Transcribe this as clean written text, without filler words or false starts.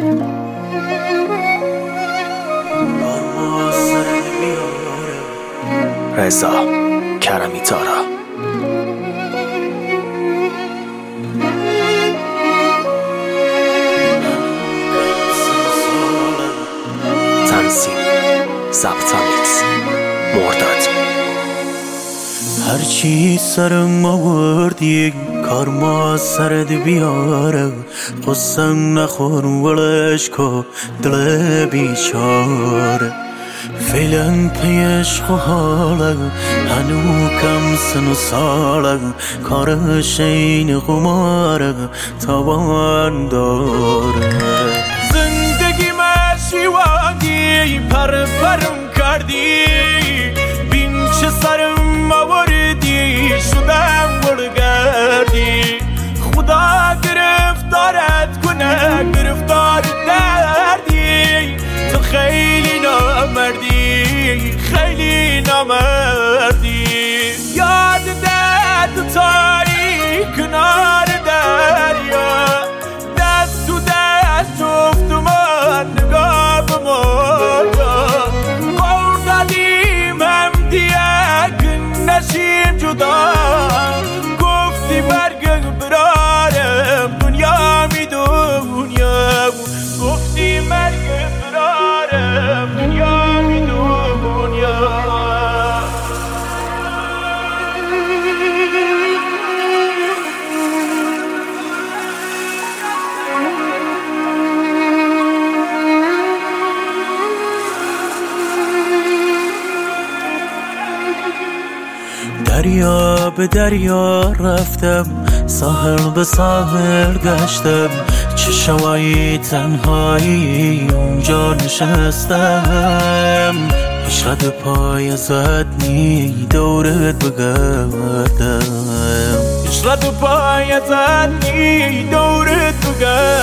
رضا کرمی تارا. تنظیم ضبط میکس مرداد. هرچی سرم آوردی کار ما سرت بیاره، قسم نخور ولش کو دل بیچاره. فعلا پیش حاله هنو کم سن و ساله، کارش این قماره توان داره. زندگی مشیوانی پر پرم کردی، بین چه سرم آوردی شدم گلگردی. خدا گرفتارت کنه گرفتار دردی، تو خیلی نامردی خیلی نامردی. یادت تو تایی کنار دریا، دست تو دست جفت من نگاه به مایا. قول دادیم هم دیگه نشیم جدا، گفتی برگم برارم دنیا می دنیا، گفتی برگم برارم دنیا می دنیا. دریا به دریا رفتم، ساحل به ساحل گشتم، چه شوایی تنهایی اونجا نشستم. عشقت پای زدنی دورت بگردم، عشقت پای زدنی دورت بگردم.